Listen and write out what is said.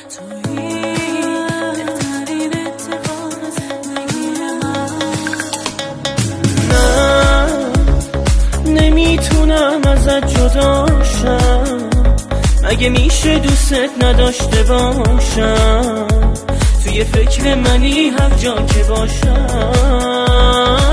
نمیتونم ازت جدا شم، مگه میشه دوستت نداشته باشم؟ توی فکر منی هر جا که باشم.